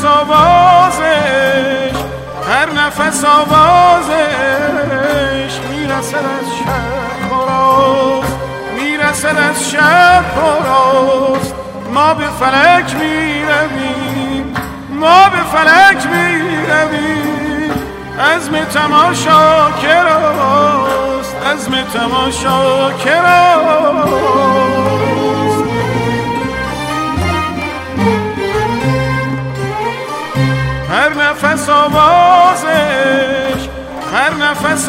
آوازش، هر نفس آوازش میرسد از شب براست، میرسد از شب براست. ما به فلک میرویم، ما به فلک میرویم، عزم تماشا کراست، عزم تماشا کراست. هر نفس آوازش، هر نفس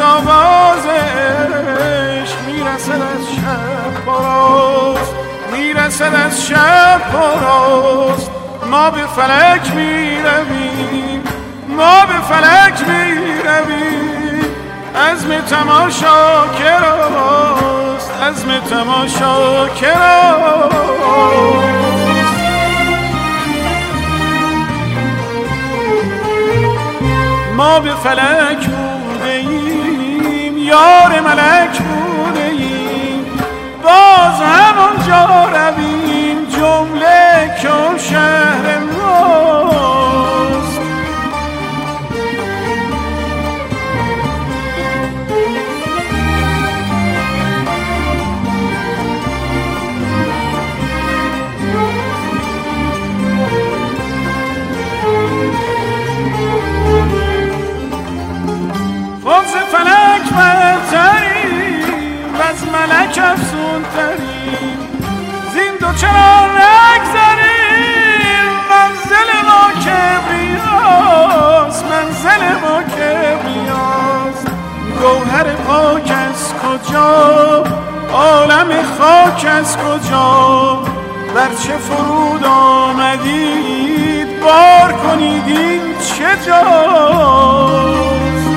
آوازش میرسد از شب براست، میرسد از شب براست. ما به فلک میرویم، ما به فلک میرویم، عزم تماشا کراست، عزم تماشا کراست. ما به فلک بوده ایم، یار ملک بوده ایم، باز همونجا رویم، جمله که شهر ماست. فوز فلک برتریم و از ملک افزون تریم، زین دو چرا نگذریم، منزل ما کبریاست، منزل ما کبریاست. گوهر پاک از کجا، عالم خاک از کجا، بر چه فرود آمدید، بار کنید این چه جاست.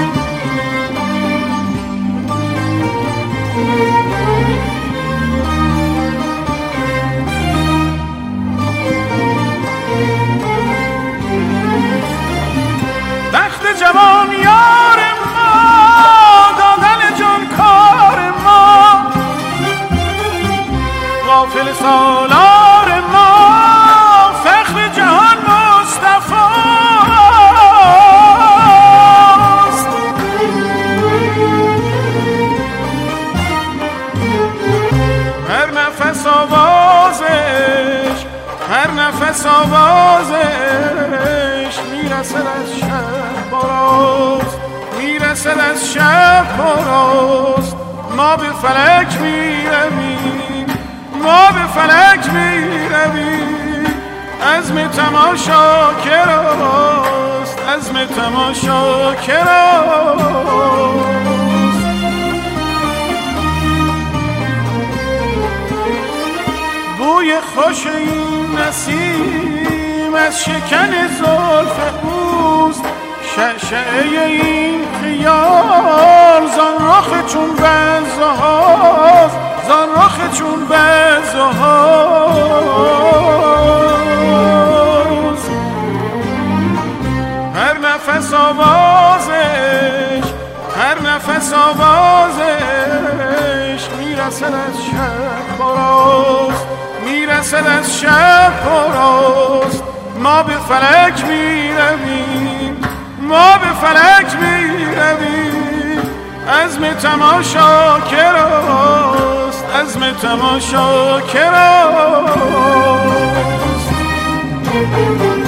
جوان یار ما، دادن جان کار ما، غافل سالار ما، فخر جهان مصطفاست. هر نفس آوازش، هر نفس آوازش میرسد از شب براست، میرسد از شب براست. ما به فلک میرویم، ما به فلک میرویم، عزم تماشا کراست، عزم تماشا کراست. بوی خوش این نسیم از شکن زلف اوست، شعشعه این خیال زان رخ چون بزهاست، زان رخ چون بزهاست. هر نفس آوازش، هر نفس آوازش میرسد از شب براست، میرسد از شب براست. ما به فلک میرویم، ما به فلک میرویم، عزم تماشا کراست، عزم تماشا کراست.